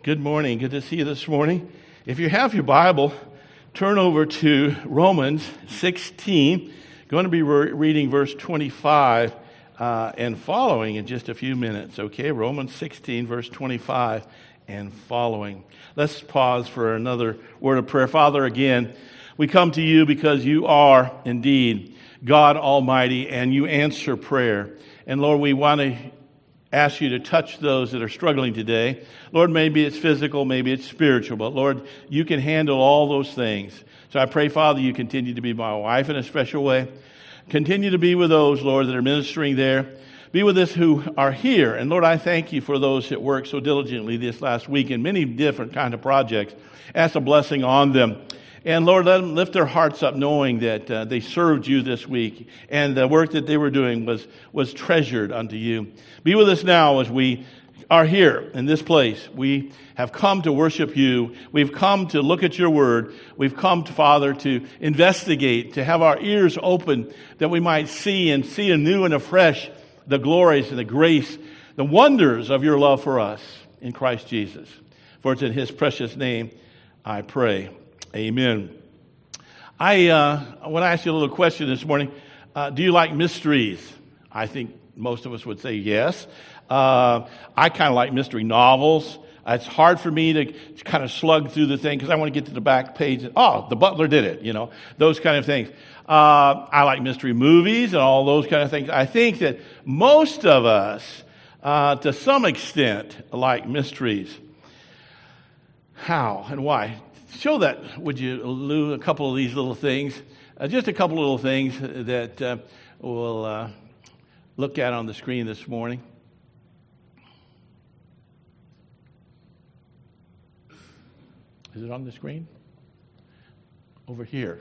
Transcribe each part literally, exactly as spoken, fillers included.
Good morning. Good to see you this morning. If you have your Bible, turn over to Romans sixteen. Going to be re- reading verse twenty-five uh, and following in just a few minutes. Okay, Romans sixteen, verse twenty-five and following. Let's pause for another word of prayer. Father, again, we come to you because you are indeed God Almighty and you answer prayer. And Lord, we want to ask you to touch those that are struggling today. Lord, maybe it's physical, maybe it's spiritual, but Lord, you can handle all those things. So I pray, Father, you continue to be my wife in a special way. Continue to be with those, Lord, that are ministering there. Be with us who are here. And Lord, I thank you for those that worked so diligently this last week in many different kind of projects. Ask a blessing on them. And Lord, let them lift their hearts up knowing that uh, they served you this week and the work that they were doing was, was treasured unto you. Be with us now as we are here in this place. We have come to worship you. We've come to look at your word. We've come, to, Father, to investigate, to have our ears open that we might see and see anew and afresh the glories and the grace, the wonders of your love for us in Christ Jesus. For it's in his precious name I pray. Amen. I uh, want to ask you a little question this morning. Uh, do you like mysteries? I think most of us would say yes. Uh, I kind of like mystery novels. It's hard for me to kind of slug through the thing because I want to get to the back page. And, oh, the butler did it, you know, those kind of things. Uh, I like mystery movies and all those kind of things. I think that most of us, uh, to some extent, like mysteries. How and why? Show that, would you, Lou, a couple of these little things, uh, just a couple of little things that uh, we'll uh, look at on the screen this morning. Is it on the screen? Over here.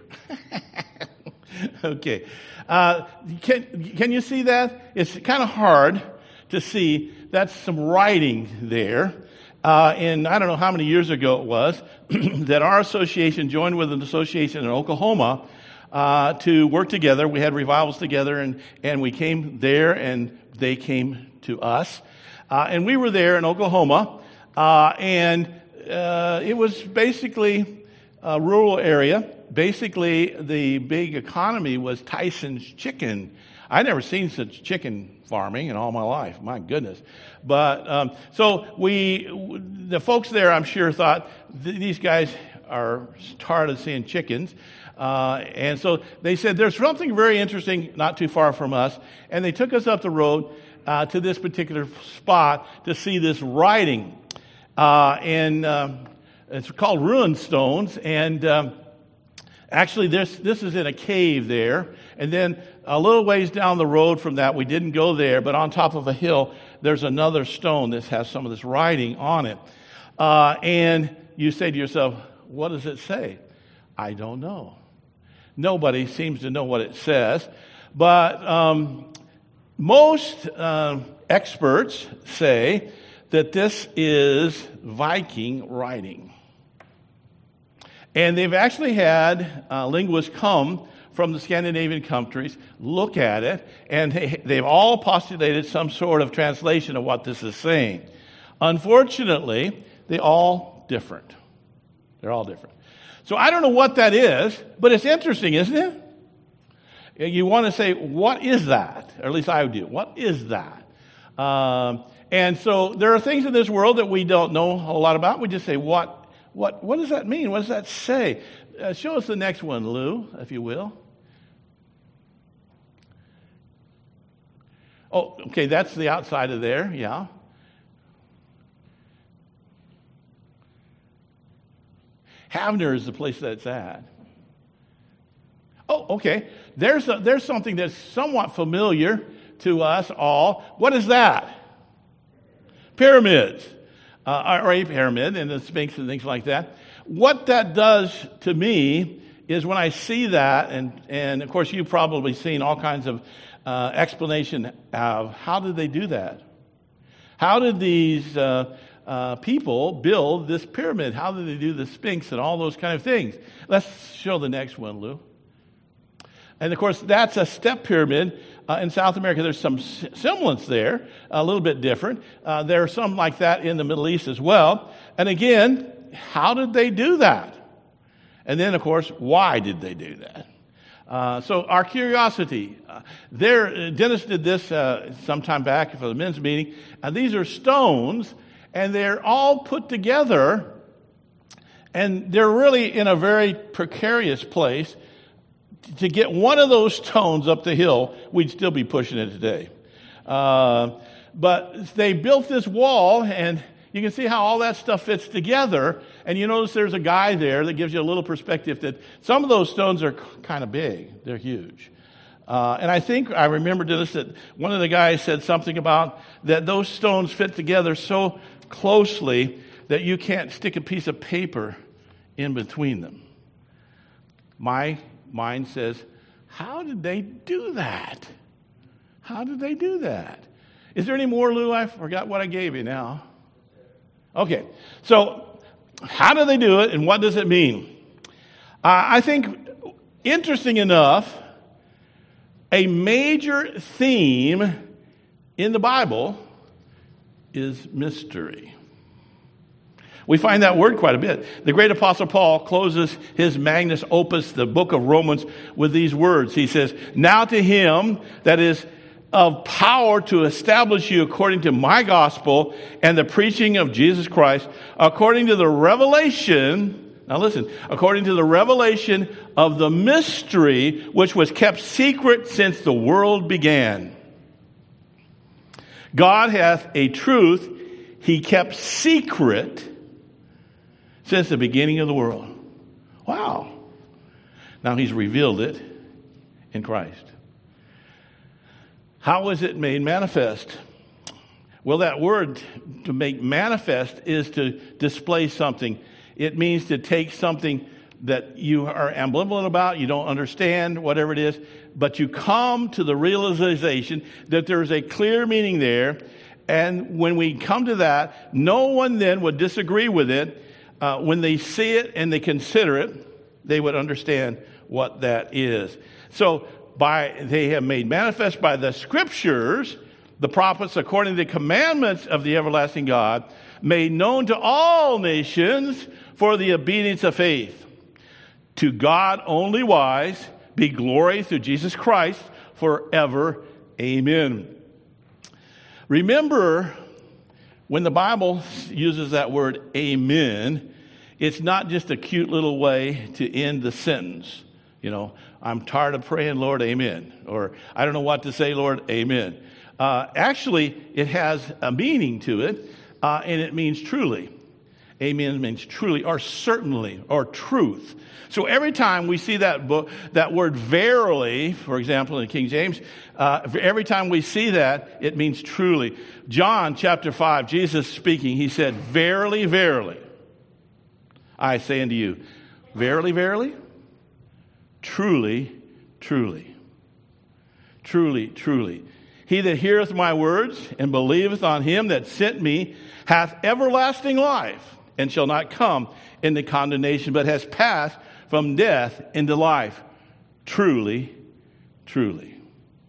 Okay. Uh, can, can you see that? It's kind of hard to see. That's some writing there. Uh, and I don't know how many years ago it was that our association joined with an association in Oklahoma uh, to work together. We had revivals together, and, and we came there, and they came to us. Uh, and we were there in Oklahoma, uh, and uh, it was basically a rural area. Basically, the big economy was Tyson's Chicken. I'd never seen such chicken farming in all my life. My goodness. But, um, so we, the folks there, I'm sure, thought these guys are tired of seeing chickens. Uh, and so they said, there's something very interesting not too far from us. And they took us up the road, uh, to this particular spot to see this writing. Uh, and, um, it's called Ruined Stones. And, um, actually this, this is in a cave there. And then a little ways down the road from that, we didn't go there, but on top of a hill, there's another stone that has some of this writing on it. Uh, and you say to yourself, what does it say? I don't know. Nobody seems to know what it says. But um, most uh, experts say that this is Viking writing. And they've actually had uh, linguists come from the Scandinavian countries, look at it, and they've all postulated some sort of translation of what this is saying. Unfortunately, they're all different. They're all different. So I don't know what that is, but it's interesting, isn't it? You want to say, what is that? Or at least I do. What is that? Um, and so there are things in this world that we don't know a lot about. We just say, what, what, what does that mean? What does that say? Uh, show us the next one, Lou, if you will. Oh, okay, that's the outside of there, yeah. Havner is the place that's at. Oh, okay. There's a, there's something that's somewhat familiar to us all. What is that? Pyramids. Uh, or a pyramid and the Sphinx and things like that. What that does to me is when I see that, and, and of course you've probably seen all kinds of uh, explanation of how did they do that? How did these uh, uh, people build this pyramid? How did they do the Sphinx and all those kind of things? Let's show the next one, Lou. And of course, that's a step pyramid. Uh, in South America, there's some semblance there, a little bit different. Uh, there are some like that in the Middle East as well. And again, how did they do that? And then, of course, why did they do that? Uh, so our curiosity. Uh, there, Dennis did this uh, sometime back for the men's meeting. And these are stones, and they're all put together, and they're really in a very precarious place. To get one of those stones up the hill, we'd still be pushing it today. Uh, but they built this wall, and you can see how all that stuff fits together. And you notice there's a guy there that gives you a little perspective that some of those stones are kind of big. They're huge. Uh, and I think I remember this, that one of the guys said something about that those stones fit together so closely that you can't stick a piece of paper in between them. My mind says, how did they do that? How did they do that? Is there any more, Lou? I forgot what I gave you now. Okay, so how do they do it, and what does it mean? Uh, I think, interesting enough, a major theme in the Bible is mystery. We find that word quite a bit. The great apostle Paul closes his magnus opus, the book of Romans, with these words. He says, now to him that is of power to establish you according to my gospel and the preaching of Jesus Christ, according to the revelation, now listen, according to the revelation of the mystery which was kept secret since the world began. God hath a truth he kept secret since the beginning of the world. Wow. Now he's revealed it in Christ. How is it made manifest? Well, that word to make manifest is to display something. It means to take something that you are ambivalent about, you don't understand, whatever it is, but you come to the realization that there's a clear meaning there. And when we come to that, no one then would disagree with it. Uh, when they see it and they consider it, they would understand what that is. So by they have made manifest by the scriptures, the prophets, according to the commandments of the everlasting God, made known to all nations for the obedience of faith. To God only wise be glory through Jesus Christ forever. Amen. Remember, when the Bible uses that word amen, it's not just a cute little way to end the sentence. You know, I'm tired of praying, Lord, amen. Or I don't know what to say, Lord, amen. Uh, actually, it has a meaning to it, uh, and it means truly. Amen means truly, or certainly, or truth. So every time we see that book, that word verily, for example, in King James, uh, every time we see that, it means truly. John chapter five, Jesus speaking, he said, verily, verily, I say unto you, verily, verily, truly, truly, truly, truly. He that heareth my words and believeth on him that sent me hath everlasting life, and shall not come into condemnation, but has passed from death into life. Truly, truly.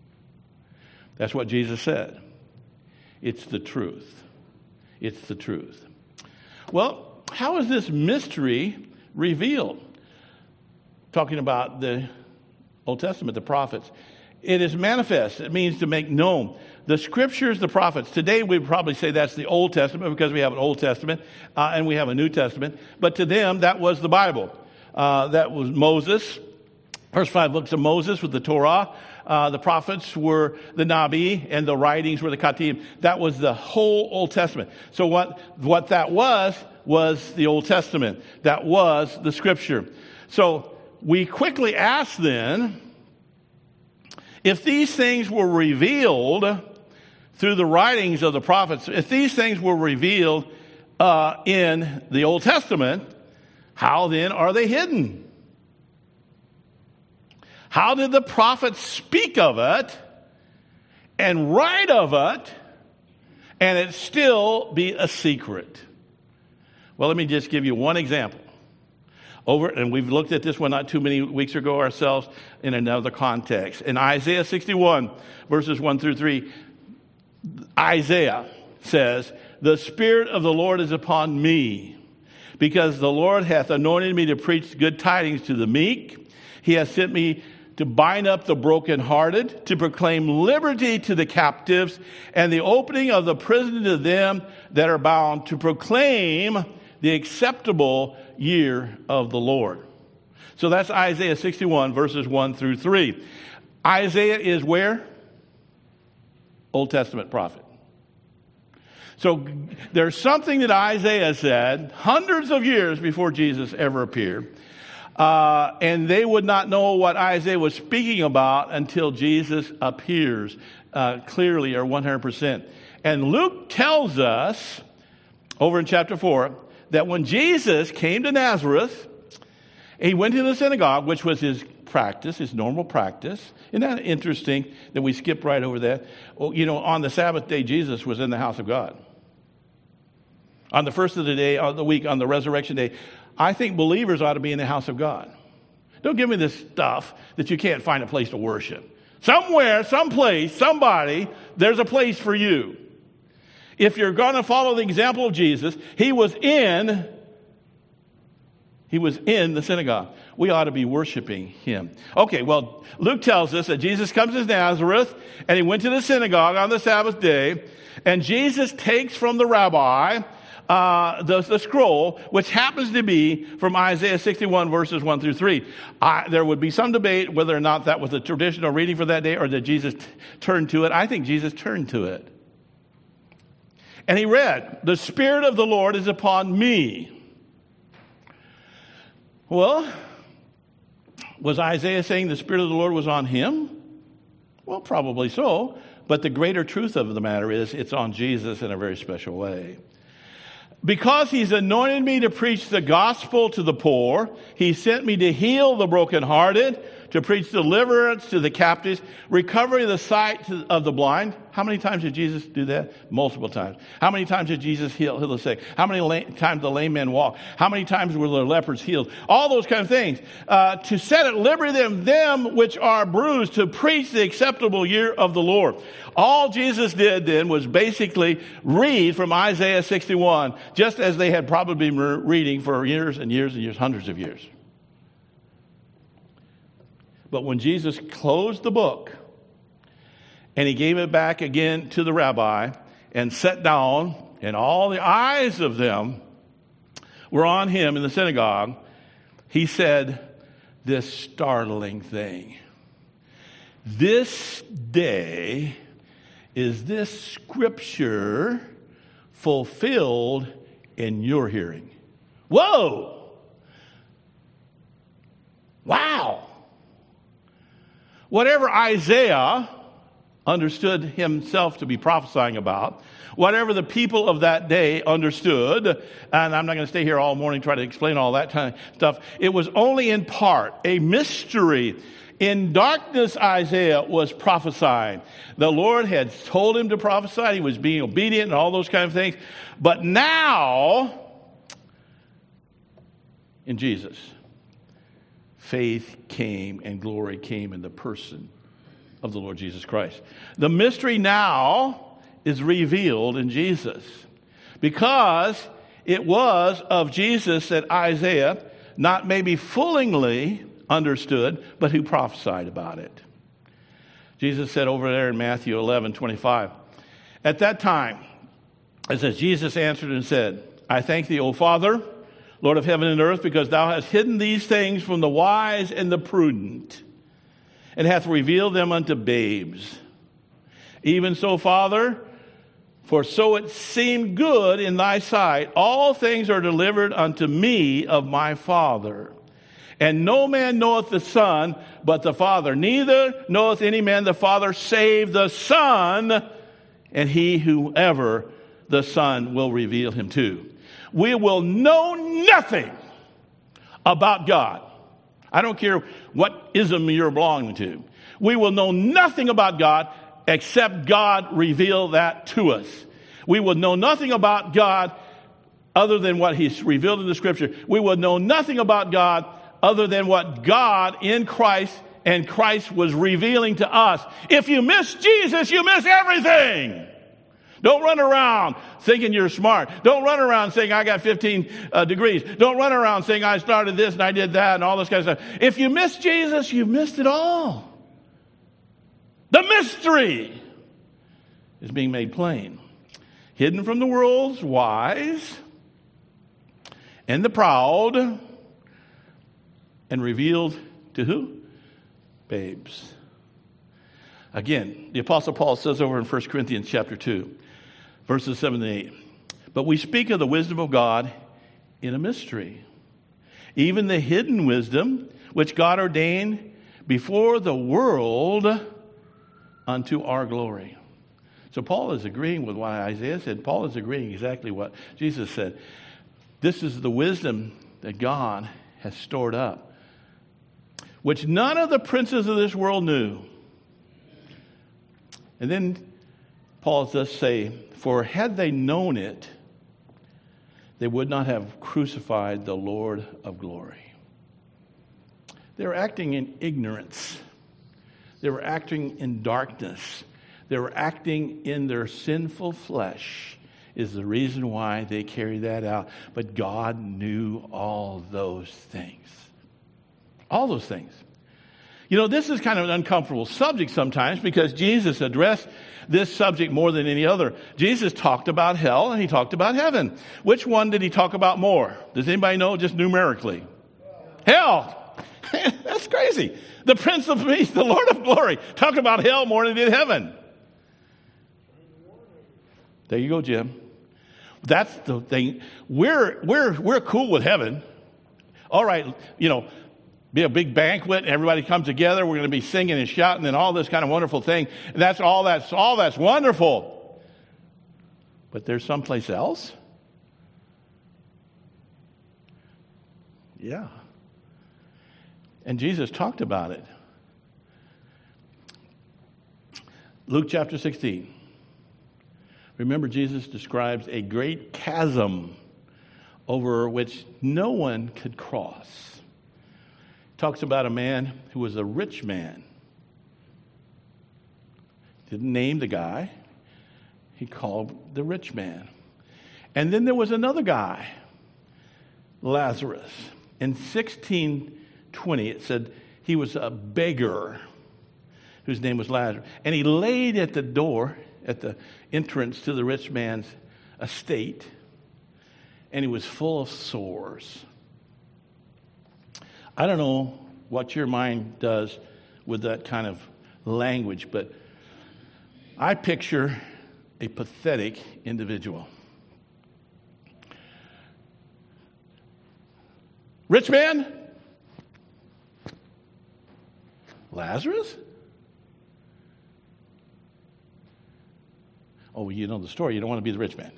That's what Jesus said. It's the truth. It's the truth. Well, how is this mystery revealed? Talking about the Old Testament, the prophets. It is manifest. It means to make known. The scriptures, the prophets. Today we would probably say that's the Old Testament because we have an Old Testament uh, and we have a New Testament. But to them, that was the Bible. Uh, that was Moses. First five books of Moses with the Torah. Uh, the prophets were the Nabi and the writings were the Ketuvim. That was the whole Old Testament. So what, what that was, was the Old Testament. That was the scripture. So we quickly ask then, if these things were revealed through the writings of the prophets, if these things were revealed uh, in the Old Testament, how then are they hidden? How did the prophets speak of it and write of it and it still be a secret? Well, let me just give you one example. Over, and we've looked at this one not too many weeks ago ourselves in another context. In Isaiah sixty-one, verses one through three, Isaiah says, "The Spirit of the Lord is upon me, because the Lord hath anointed me to preach good tidings to the meek. He hath sent me to bind up the brokenhearted, to proclaim liberty to the captives, and the opening of the prison to them that are bound, to proclaim the acceptable year of the Lord." So that's Isaiah sixty-one, verses one through three. Isaiah is where? Old Testament prophet. So there's something that Isaiah said hundreds of years before Jesus ever appeared. Uh, and they would not know what Isaiah was speaking about until Jesus appears uh, clearly or one hundred percent. And Luke tells us over in chapter four that when Jesus came to Nazareth, he went to the synagogue, which was his practice, his normal practice. Isn't that interesting that we skip right over that? Well, you know, on the Sabbath day, Jesus was in the house of God. On the first of the day, of the week, on the resurrection day, I think believers ought to be in the house of God. Don't give me this stuff that you can't find a place to worship. Somewhere, someplace, somebody, there's a place for you. If you're going to follow the example of Jesus, he was in, he was in the synagogue. We ought to be worshiping him. Okay, well, Luke tells us that Jesus comes to Nazareth, and he went to the synagogue on the Sabbath day, and Jesus takes from the rabbi Uh, the, the scroll, which happens to be from Isaiah sixty-one, verses one through three. I, there would be some debate whether or not that was a traditional reading for that day or that Jesus t- turned to it. I think Jesus turned to it. And he read, "The Spirit of the Lord is upon me." Well, was Isaiah saying the Spirit of the Lord was on him? Well, probably so. But the greater truth of the matter is it's on Jesus in a very special way. "Because he's anointed me to preach the gospel to the poor, he sent me to heal the brokenhearted, to preach deliverance to the captives, recovery of the sight to, of the blind." How many times did Jesus do that? Multiple times. How many times did Jesus heal, heal the sick? How many la- times the lame men walk? How many times were the lepers healed? All those kind of things. Uh, to set at liberty them, them which are bruised, to preach the acceptable year of the Lord. All Jesus did then was basically read from Isaiah sixty-one, just as they had probably been reading for years and years and years, hundreds of years. But when Jesus closed the book and he gave it back again to the rabbi and sat down, and all the eyes of them were on him in the synagogue, he said this startling thing: "This day is this scripture fulfilled in your hearing." Whoa! Wow! Whatever Isaiah understood himself to be prophesying about, whatever the people of that day understood, and I'm not going to stay here all morning trying to explain all that kind of stuff, it was only in part a mystery. In darkness, Isaiah was prophesying. The Lord had told him to prophesy. He was being obedient and all those kind of things. But now, in Jesus, faith came and glory came in the person of the Lord Jesus Christ. The mystery now is revealed in Jesus, because it was of Jesus that Isaiah not maybe foolingly understood, but who prophesied about it. Jesus said over there in Matthew eleven twenty-five, "At that time," it says, "Jesus answered and said, I thank thee, O Father, Lord of heaven and earth, because thou hast hidden these things from the wise and the prudent, and hath revealed them unto babes. Even so, Father, for so it seemed good in thy sight, all things are delivered unto me of my Father. And no man knoweth the Son but the Father. Neither knoweth any man the Father save the Son, and he whoever the Son will reveal him to." We will know nothing about God. I don't care what ism you're belonging to. We will know nothing about God except God reveal that to us. We will know nothing about God other than what he's revealed in the Scripture. We will know nothing about God other than what God in Christ and Christ was revealing to us. If you miss Jesus, you miss everything. Don't run around thinking you're smart. Don't run around saying, I got fifteen uh, degrees. Don't run around saying, I started this and I did that and all this kind of stuff. If you miss Jesus, you've missed it all. The mystery is being made plain. Hidden from the world's wise and the proud, and revealed to who? Babes. Again, the Apostle Paul says over in First Corinthians chapter two, verses seven and eight, but we speak of the wisdom of God in a mystery, even the hidden wisdom which God ordained before the world unto our glory. So Paul is agreeing with what Isaiah said. Paul is agreeing exactly what Jesus said. This is the wisdom that God has stored up, which none of the princes of this world knew. And then Paul does say, for had they known it, they would not have crucified the Lord of glory. They were acting in ignorance. They were acting in darkness. They were acting in their sinful flesh is the reason why they carried that out. But God knew all those things. All those things. You know, this is kind of an uncomfortable subject sometimes because Jesus addressed this subject more than any other. Jesus talked about hell and he talked about heaven. Which one did he talk about more? Does anybody know just numerically? Hell. That's crazy. The Prince of Peace, the Lord of Glory, talked about hell more than he did heaven. There you go, Jim. That's the thing. We're we're we're cool with heaven. All right, you know, be a big banquet, and everybody comes together. We're going to be singing and shouting and all this kind of wonderful thing. And that's all that's all that's wonderful. But there's someplace else. Yeah. And Jesus talked about it. Luke chapter sixteen. Remember, Jesus describes a great chasm over which no one could cross. He talks about a man who was a rich man. Didn't name the guy. He called the rich man. And then there was another guy, Lazarus. In sixteen twenty, it said he was a beggar whose name was Lazarus. And he laid at the door, at the entrance to the rich man's estate, and he was full of sores. I don't know what your mind does with that kind of language, but I picture a pathetic individual. Rich man? Lazarus? Oh, you know the story. You don't want to be the rich man.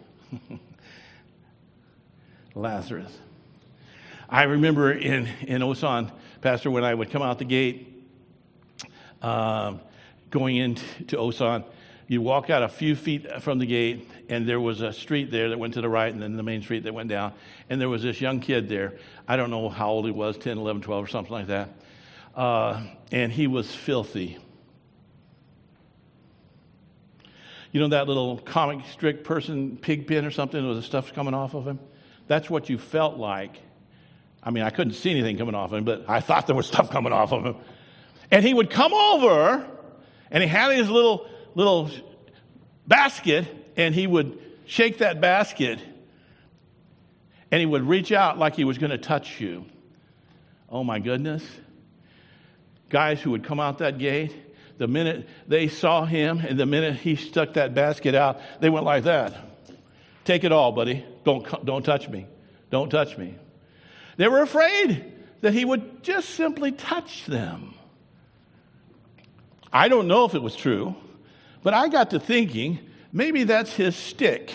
Lazarus. I remember in, in Osan, Pastor, when I would come out the gate, um, going into Osan, you walk out a few feet from the gate, and there was a street there that went to the right, and then the main street that went down. And there was this young kid there. I don't know how old he was, ten, eleven, twelve, or something like that. Uh, and he was filthy. You know that little comic strip person, Pigpen or something, with the stuff coming off of him? That's what you felt like. I mean, I couldn't see anything coming off of him, but I thought there was stuff coming off of him. And he would come over, and he had his little little basket, and he would shake that basket, and he would reach out like he was going to touch you. Oh, my goodness. Guys who would come out that gate, the minute they saw him and the minute he stuck that basket out, they went like that. Take it all, buddy. Don't, don't touch me. Don't touch me. They were afraid that he would just simply touch them. I don't know if it was true, but I got to thinking, maybe that's his stick.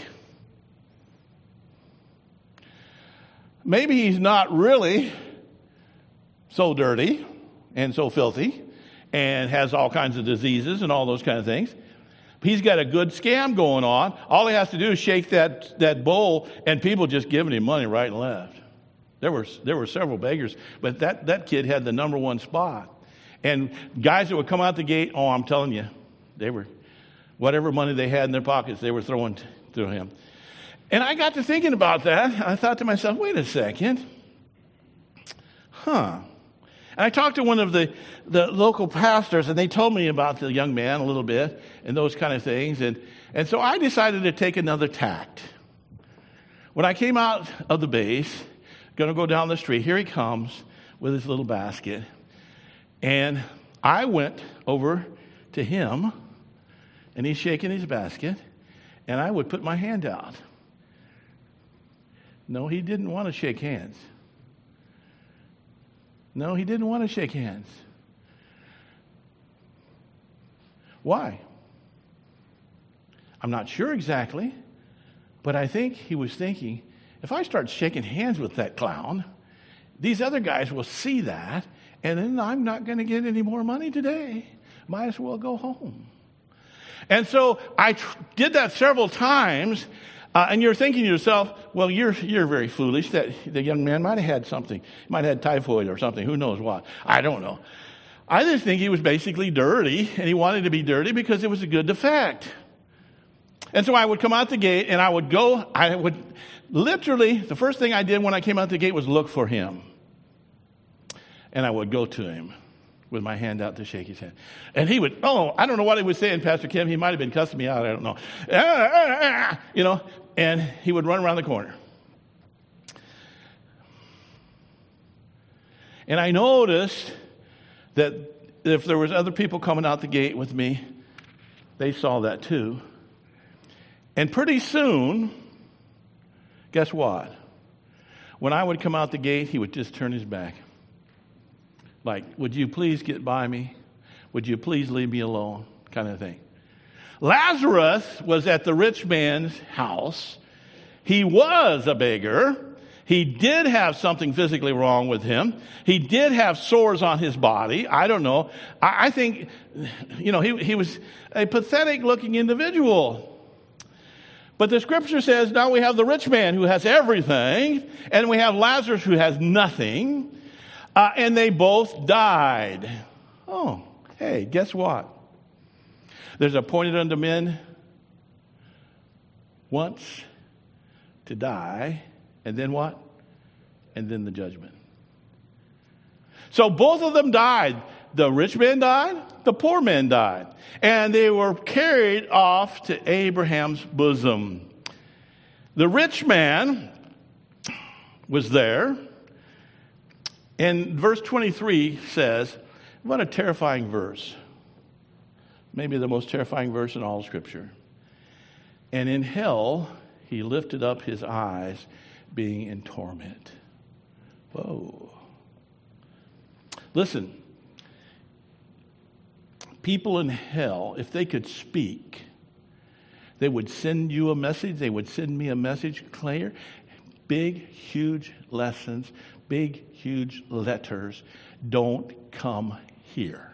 Maybe he's not really so dirty and so filthy and has all kinds of diseases and all those kind of things. He's got a good scam going on. All he has to do is shake that, that bowl, and people just giving him money right and left. There were, there were several beggars, but that, that kid had the number one spot. And guys that would come out the gate, oh, I'm telling you, they were, whatever money they had in their pockets, they were throwing to him. And I got to thinking about that. I thought to myself, wait a second. Huh. And I talked to one of the, the local pastors, and they told me about the young man a little bit and those kind of things. And, and so I decided to take another tact. When I came out of the base, going to go down the street, here he comes with his little basket. And I went over to him, and he's shaking his basket, and I would put my hand out. No, he didn't want to shake hands. No, he didn't want to shake hands. Why? I'm not sure exactly, but I think he was thinking, if I start shaking hands with that clown, these other guys will see that, and then I'm not going to get any more money today. Might as well go home. And so I tr- did that several times. Uh, and you're thinking to yourself, well, you're you're very foolish. That the young man might have had something. He might have had typhoid or something. Who knows what? I don't know. I just think he was basically dirty, and he wanted to be dirty because it was a good effect. And so I would come out the gate, and I would go, I would literally, the first thing I did when I came out the gate was look for him. And I would go to him with my hand out to shake his hand. And he would, oh, I don't know what he was saying, Pastor Kim. He might have been cussing me out. I don't know. Ah, ah, ah, you know, and he would run around the corner. And I noticed that if there was other people coming out the gate with me, they saw that too. And pretty soon, guess what? When I would come out the gate, he would just turn his back. Like, would you please get by me? Would you please leave me alone? Kind of thing. Lazarus was at the rich man's house. He was a beggar. He did have something physically wrong with him. He did have sores on his body. I don't know. I, I think, you know, he, he was a pathetic looking individual. But the scripture says now we have the rich man who has everything, and we have Lazarus who has nothing, uh, and they both died. Oh, hey, guess what? There's appointed unto men once to die, and then what? And then the judgment. So both of them died. The rich man died, the poor man died. And they were carried off to Abraham's bosom. The rich man was there. And verse twenty-three says, what a terrifying verse. Maybe the most terrifying verse in all of Scripture. And in hell, he lifted up his eyes, being in torment. Whoa. Listen, people in hell, if they could speak, they would send you a message. They would send me a message, clear, big, huge lessons, big, huge letters. Don't come here.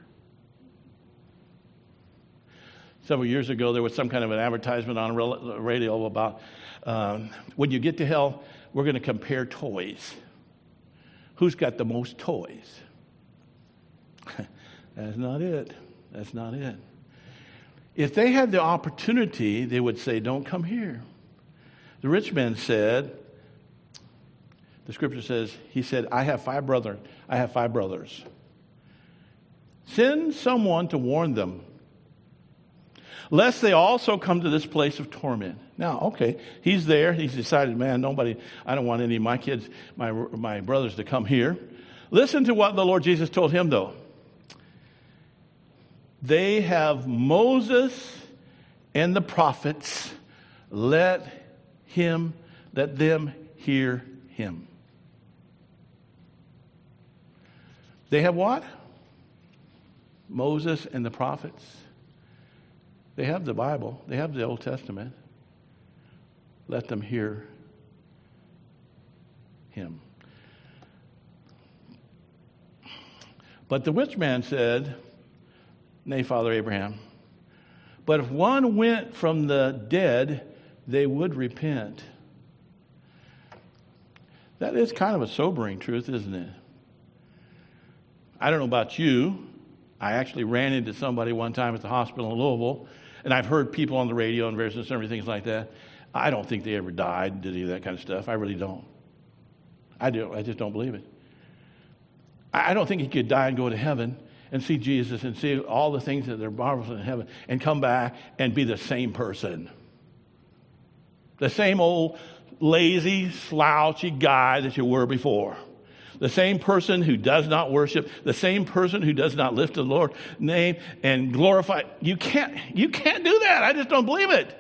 Several years ago, there was some kind of an advertisement on radio about um, when you get to hell, we're going to compare toys. Who's got the most toys? That's not it. That's not it. If they had the opportunity, they would say, don't come here. The rich man said, the scripture says, he said, I have five brothers. I have five brothers. Send someone to warn them, lest they also come to this place of torment. Now, okay, he's there. He's decided, man, nobody, I don't want any of my kids, my, my brothers to come here. Listen to what the Lord Jesus told him, though. They have Moses and the prophets. Let him, let them hear him. They have what? Moses and the prophets. They have the Bible. They have the Old Testament. Let them hear him. But the rich man said, nay, Father Abraham, But if one went from the dead, they would repent. That is kind of a sobering truth, isn't it? I don't know about you. I actually ran into somebody one time at the hospital in Louisville, and I've heard people on the radio and various and things like that. I don't think they ever died, did any of that kind of stuff. I really don't. I do. I just don't believe it. I don't think you could die and go to heaven and see Jesus and see all the things that are marvelous in heaven and come back and be the same person. The same old lazy, slouchy guy that you were before. The same person who does not worship, the same person who does not lift the Lord's name and glorify. You can't, you can't do that. I just don't believe it.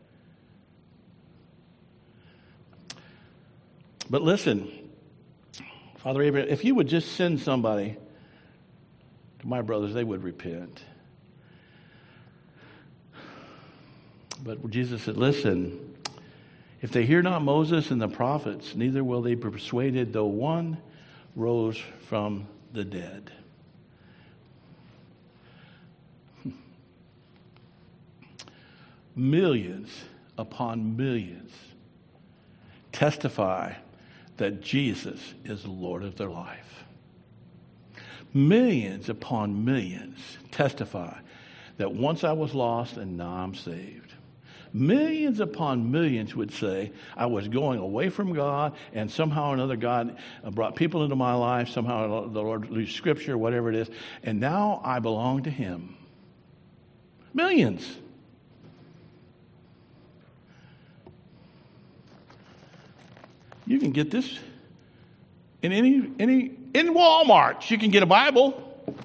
But listen, Father Abraham, if you would just send somebody to my brothers, they would repent. But Jesus said, listen, if they hear not Moses and the prophets, neither will they be persuaded, though one rose from the dead. Millions upon millions testify that Jesus is Lord of their life. Millions upon millions testify that once I was lost and now I'm saved. Millions upon millions would say, I was going away from God, and somehow or another God brought people into my life, somehow the Lord used Scripture, whatever it is, and now I belong to Him. Millions. You can get this in any, any, in Walmart. You can get a Bible.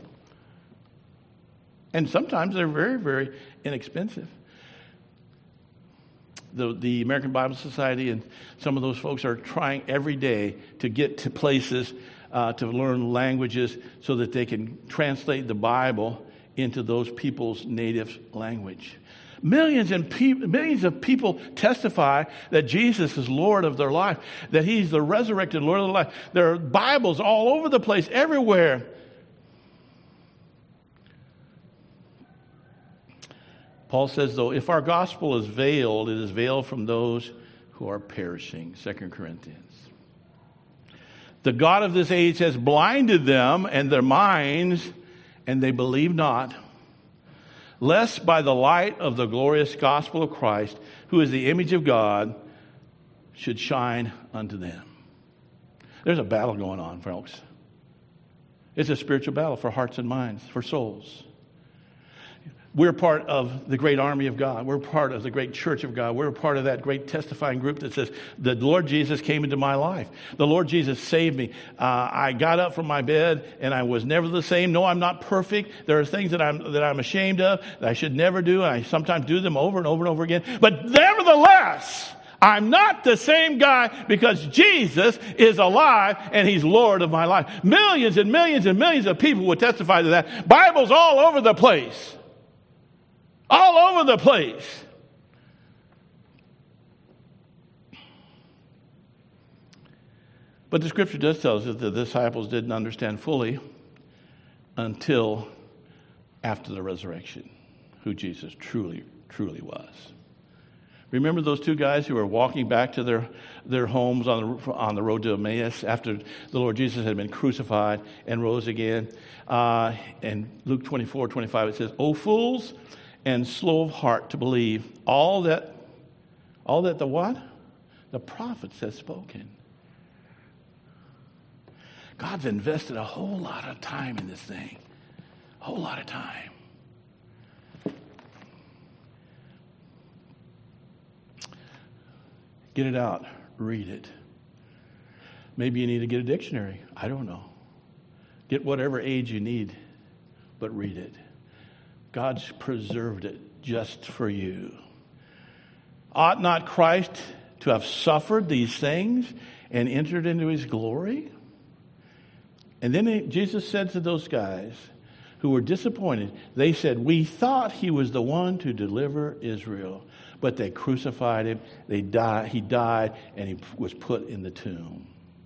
And sometimes they're very, very inexpensive. The, the American Bible Society and some of those folks are trying every day to get to places uh, to learn languages so that they can translate the Bible into those people's native language. Millions and pe- millions of people testify that Jesus is Lord of their life, that He's the resurrected Lord of their life. There are Bibles all over the place, everywhere. Paul says, though, if our gospel is veiled, it is veiled from those who are perishing. Second Corinthians. The God of this age has blinded them and their minds, and they believe not, lest by the light of the glorious gospel of Christ, who is the image of God, should shine unto them. There's a battle going on, folks. It's a spiritual battle for hearts and minds, for souls. We're part of the great army of God. We're part of the great church of God. We're part of that great testifying group that says, the Lord Jesus came into my life. The Lord Jesus saved me. Uh, I got up from my bed and I was never the same. No, I'm not perfect. There are things that I'm, that I'm ashamed of that I should never do. And I sometimes do them over and over and over again. But nevertheless, I'm not the same guy because Jesus is alive and He's Lord of my life. Millions and millions and millions of people would testify to that. Bibles all over the place. All over the place. But the Scripture does tell us that the disciples didn't understand fully until after the resurrection who Jesus truly, truly was. Remember those two guys who were walking back to their, their homes on the, on the road to Emmaus after the Lord Jesus had been crucified and rose again? Uh, and Luke twenty-four, twenty-five, it says, O fools, and slow of heart to believe all that, all that the what? The prophets have spoken. God's invested a whole lot of time in this thing. A whole lot of time. Get it out. Read it. Maybe you need to get a dictionary. I don't know. Get whatever age you need, but read it. God's preserved it just for you. Ought not Christ to have suffered these things and entered into His glory? And then he, Jesus said to those guys who were disappointed, they said, we thought He was the one to deliver Israel. But they crucified Him. They died. He died and He was put in the tomb.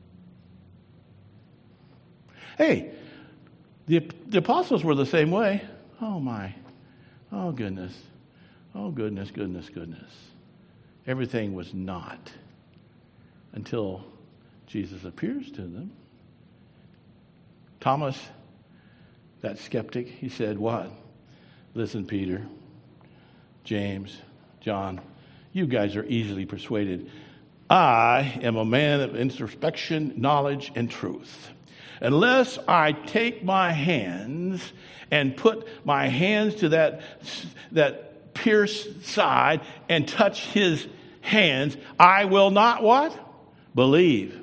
Hey, the, the apostles were the same way. Oh my, oh goodness. Oh, goodness, goodness, goodness. Everything was not until Jesus appears to them. Thomas, that skeptic, he said, what? Listen, Peter, James, John, you guys are easily persuaded. I am a man of introspection, knowledge, and truth. Unless I take my hands and put my hands to that, that pierced side and touch his hands, I will not what? Believe.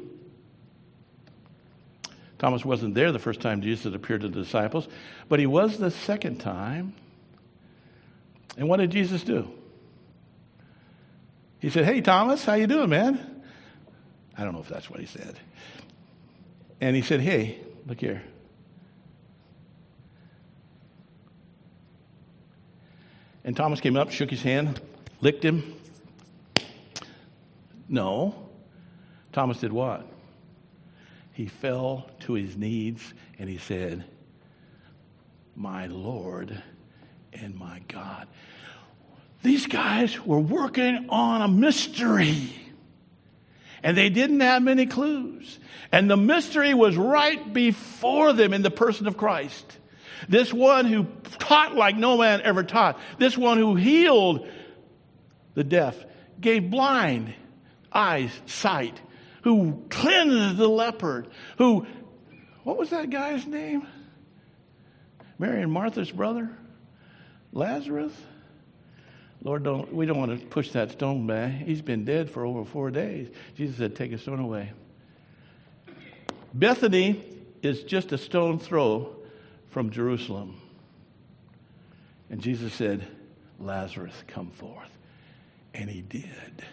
Thomas wasn't there the first time Jesus appeared to the disciples, but he was the second time. And what did Jesus do? He said, hey, Thomas, how you doing, man? I don't know if that's what he said. And he said, hey, look here. And Thomas came up, shook his hand, licked him. No. Thomas did what? He fell to his knees and he said, my Lord and my God. These guys were working on a mystery. And they didn't have many clues. And the mystery was right before them in the person of Christ. This one who taught like no man ever taught. This one who healed the deaf, gave blind eyes sight, who cleansed the leopard, who, what was that guy's name? Mary and Martha's brother? Lazarus? Lord, don't, we don't want to push that stone back. He's been dead for over four days. Jesus said, take a stone away. Bethany is just a stone throw from Jerusalem. And Jesus said, Lazarus, come forth. And he did.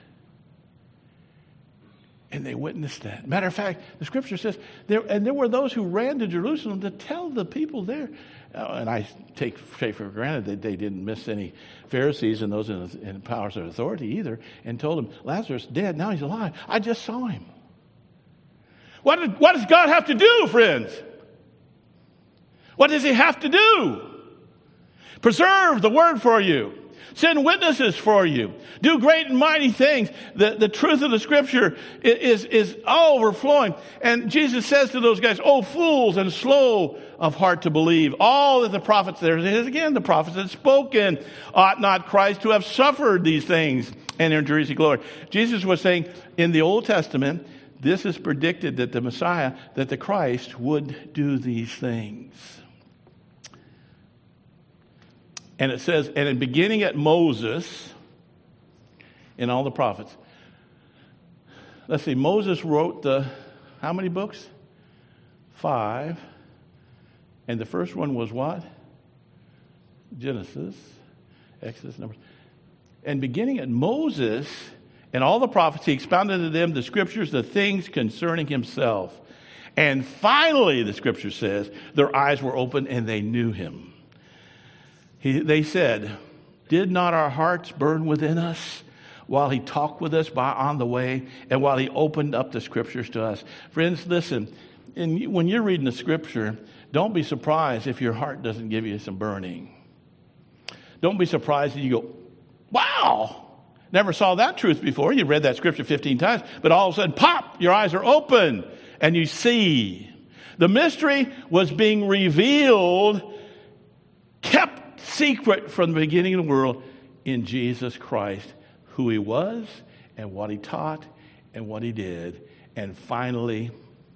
And they witnessed that. Matter of fact, the scripture says, there, and there were those who ran to Jerusalem to tell the people there. Uh, and I take, take for granted that they didn't miss any Pharisees and those in, in powers of authority either, and told them, Lazarus dead, now he's alive. I just saw him. What, did, what does God have to do, friends? What does he have to do? Preserve the word for you. Send witnesses for you. Do great and mighty things. The, the truth of the scripture is, is overflowing. And Jesus says to those guys, oh, fools and slow of heart to believe. All that the prophets, there it is again, the prophets had spoken. Ought not Christ to have suffered these things and enter his glory? Jesus was saying in the Old Testament, this is predicted that the Messiah, that the Christ would do these things. And it says, and in beginning at Moses, in all the prophets. Let's see, Moses wrote the, how many books? Five. And the first one was what? Genesis, Exodus, Numbers. And beginning at Moses and all the prophets, he expounded to them the scriptures, the things concerning himself. And finally, the scripture says, their eyes were opened and they knew him. He, they said, did not our hearts burn within us while he talked with us by on the way and while he opened up the scriptures to us? Friends, listen, in, when you're reading the scripture, don't be surprised if your heart doesn't give you some burning. Don't be surprised if you go, wow, never saw that truth before. You read that scripture fifteen times, but all of a sudden, pop, your eyes are open and you see. The mystery was being revealed, kept secret from the beginning of the world in Jesus Christ, who he was and what he taught and what he did, and finally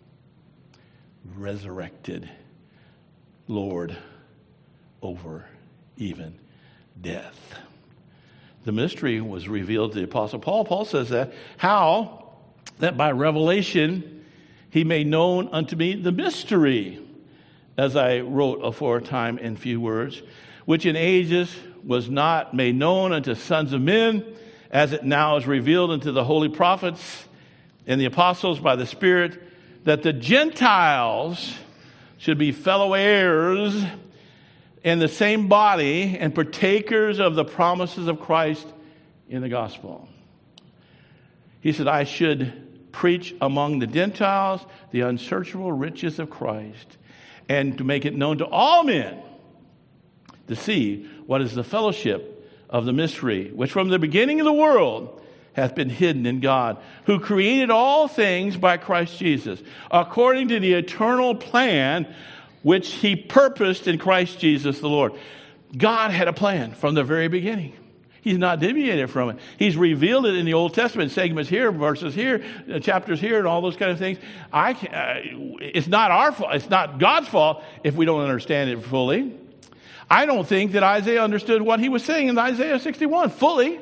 resurrected Lord over even death. The mystery was revealed to the Apostle Paul. Paul says that, how that by revelation he made known unto me the mystery, as I wrote aforetime in few words, which in ages was not made known unto sons of men, as it now is revealed unto the holy prophets and the apostles by the Spirit, that the Gentiles should be fellow heirs in the same body and partakers of the promises of Christ in the gospel. He said, I should preach among the Gentiles the unsearchable riches of Christ, and to make it known to all men, to see what is the fellowship of the mystery, which from the beginning of the world hath been hidden in God, who created all things by Christ Jesus, according to the eternal plan which he purposed in Christ Jesus the Lord. God had a plan from the very beginning. He's not deviated from it. He's revealed it in the Old Testament, segments here, verses here, chapters here, and all those kind of things. I, uh, it's not our fault. It's not God's fault if we don't understand it fully. I don't think that Isaiah understood what he was saying in Isaiah sixty-one fully.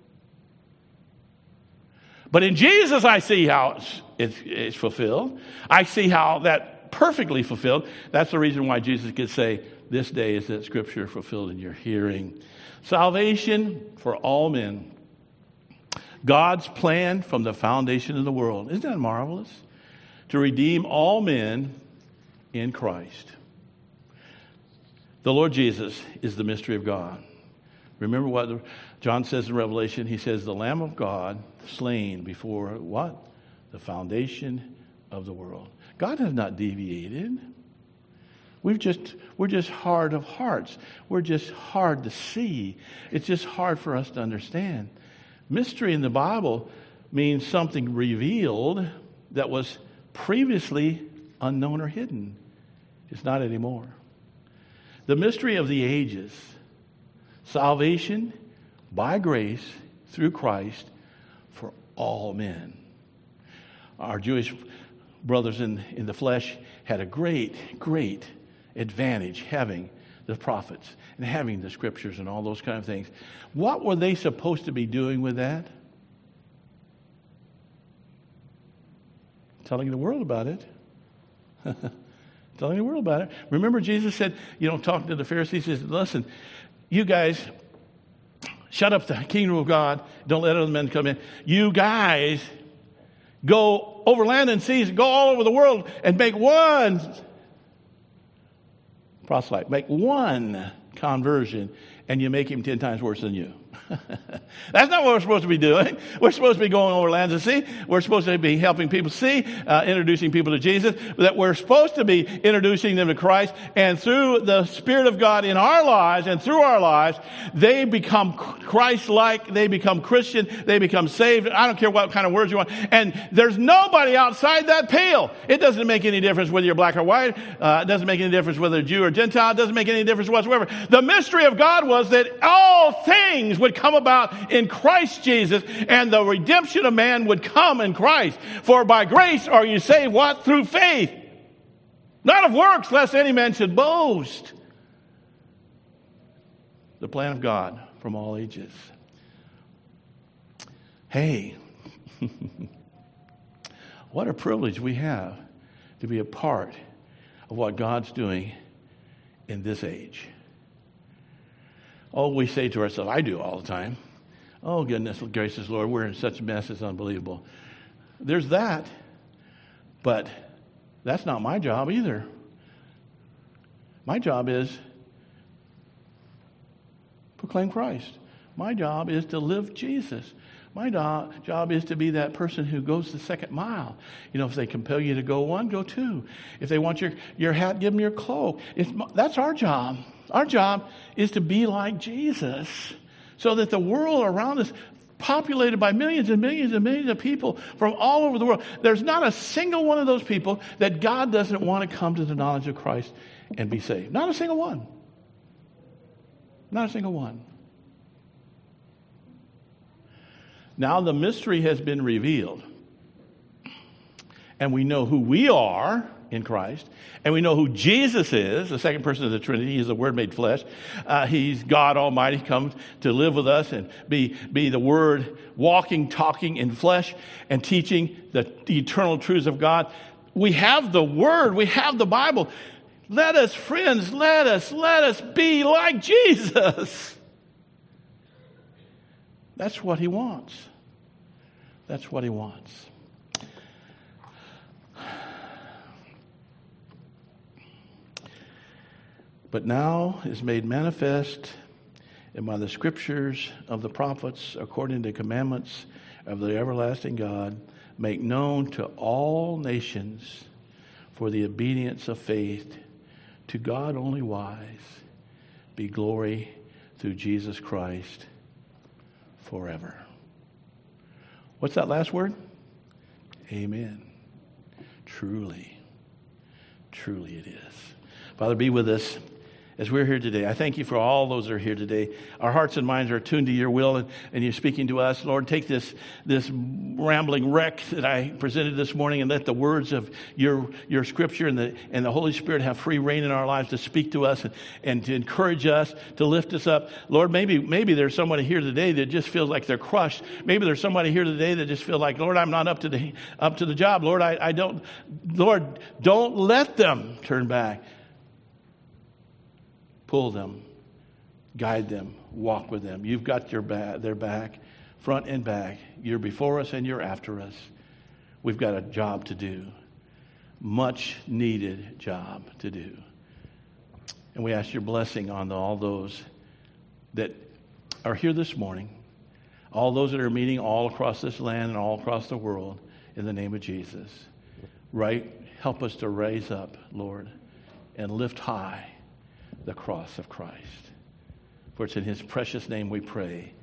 But in Jesus, I see how it's, it's, it's fulfilled. I see how that perfectly fulfilled. That's the reason why Jesus could say, this day is that scripture fulfilled in your hearing. Salvation for all men. God's plan from the foundation of the world. Isn't that marvelous? To redeem all men in Christ. The Lord Jesus is the mystery of God. Remember what John says in Revelation? He says, the Lamb of God slain before what? The foundation of the world. God has not deviated. We've just, we're just hard of hearts. We're just hard to see. It's just hard for us to understand. Mystery in the Bible means something revealed that was previously unknown or hidden. It's not anymore. The mystery of the ages. Salvation by grace through Christ for all men. Our Jewish brothers in, in the flesh had a great, great advantage having the prophets and having the scriptures and all those kind of things. What were they supposed to be doing with that? Telling the world about it. Telling the world about it. Remember Jesus said, you know, talking to the Pharisees, he says, listen, you guys, shut up the kingdom of God. Don't let other men come in. You guys go over land and seas, go all over the world and make one proselyte, make one conversion, and you make him ten times worse than you. That's not what we're supposed to be doing. We're supposed to be going over land and sea. We're supposed to be helping people see, uh, introducing people to Jesus. That we're supposed to be introducing them to Christ. And through the Spirit of God in our lives and through our lives, they become Christ-like. They become Christian. They become saved. I don't care what kind of words you want. And there's nobody outside that pale. It doesn't make any difference whether you're black or white. Uh, it doesn't make any difference whether you're Jew or Gentile. It doesn't make any difference whatsoever. The mystery of God was that all things would come about in Christ Jesus, and the redemption of man would come in Christ. For by grace are you saved, what? Through faith. Not of works, lest any man should boast. The plan of God from all ages. Hey, what a privilege we have to be a part of what God's doing in this age. Oh, we say to ourselves, I do all the time, oh, goodness gracious, Lord, we're in such a mess, it's unbelievable. There's that, but that's not my job either. My job is proclaim Christ. My job is to live Jesus. My do- job is to be that person who goes the second mile. You know, if they compel you to go one, go two. If they want your, your hat, give them your cloak. It's, that's our job. Our job is to be like Jesus so that the world around us, populated by millions and millions and millions of people from all over the world, there's not a single one of those people that God doesn't want to come to the knowledge of Christ and be saved. Not a single one. Not a single one. Now the mystery has been revealed. And we know who we are in Christ. And we know who Jesus is, the second person of the Trinity. He's the Word made flesh. Uh, he's God Almighty, come to live with us and be, be the Word walking, talking in flesh and teaching the, the eternal truths of God. We have the Word. We have the Bible. Let us, friends, let us, let us be like Jesus. That's what he wants. That's what he wants. But now is made manifest and by the scriptures of the prophets, according to the commandments of the everlasting God, make known to all nations for the obedience of faith, to God only wise, be glory through Jesus Christ. forever. What's that last word? Amen. Truly, truly it is. Father, be with us as we're here today. I thank you for all those that are here today. Our hearts and minds are attuned to your will, and, and you're speaking to us. Lord, take this, this rambling wreck that I presented this morning and let the words of your, your scripture and the, and the Holy Spirit have free reign in our lives to speak to us and, and to encourage us, to lift us up. Lord, maybe, maybe there's somebody here today that just feels like they're crushed. Maybe there's somebody here today that just feels like, Lord, I'm not up to the, up to the job. Lord, I, I don't, Lord, don't let them turn back. Pull them, guide them, walk with them. You've got your back, their back, front and back. You're before us and you're after us. We've got a job to do, much needed job to do. And we ask your blessing on all those that are here this morning, all those that are meeting all across this land and all across the world in the name of Jesus. Right? Help us to raise up, Lord, and lift high the cross of Christ. For it's in his precious name we pray.